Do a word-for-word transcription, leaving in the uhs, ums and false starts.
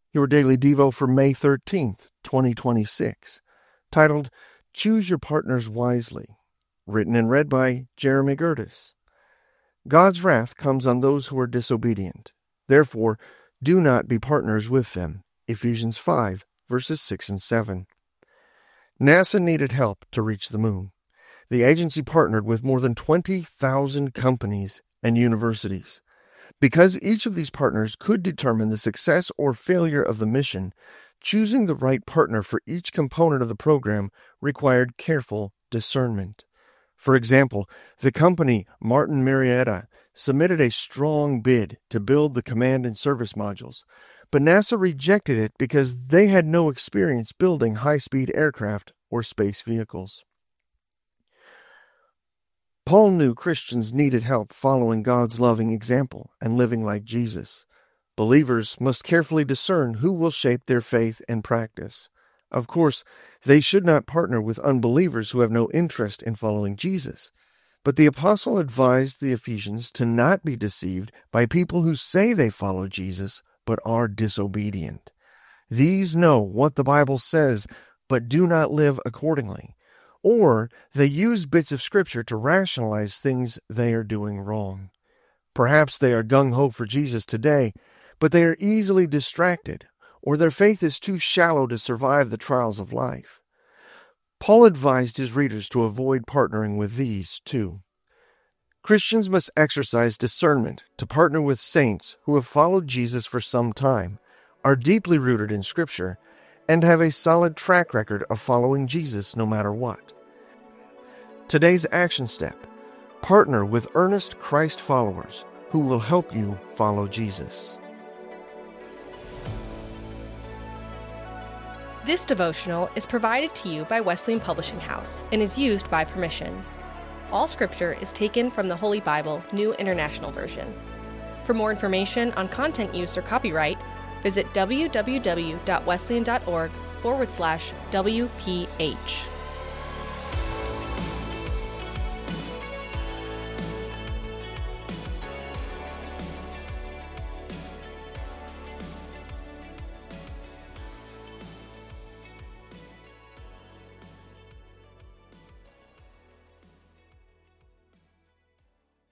Your Daily Devo for May thirteenth, twenty twenty-six, titled Choose Your Partners Wisely, written and read by Jeremy Gertis. God's wrath comes on those who are disobedient. Therefore, do not be partners with them. Ephesians five, verses six and seven. NASA needed help to reach the moon. The agency partnered with more than twenty thousand companies and universities. Because each of these partners could determine the success or failure of the mission, choosing the right partner for each component of the program required careful discernment. For example, the company Martin Marietta submitted a strong bid to build the command and service modules, but NASA rejected it because they had no experience building high-speed aircraft or space vehicles. Paul knew Christians needed help following God's loving example and living like Jesus. Believers must carefully discern who will shape their faith and practice. Of course, they should not partner with unbelievers who have no interest in following Jesus. But the apostle advised the Ephesians to not be deceived by people who say they follow Jesus but are disobedient. These know what the Bible says but do not live accordingly. Or they use bits of Scripture to rationalize things they are doing wrong. Perhaps they are gung-ho for Jesus today, but they are easily distracted, or their faith is too shallow to survive the trials of life. Paul advised his readers to avoid partnering with these too. Christians must exercise discernment to partner with saints who have followed Jesus for some time, are deeply rooted in Scripture, and have a solid track record of following Jesus no matter what. Today's action step: partner with earnest Christ followers who will help you follow Jesus. This devotional is provided to you by Wesleyan Publishing House and is used by permission. All scripture is taken from the Holy Bible, New International Version. For more information on content use or copyright, visit www.wesleyan.org forward slash WPH.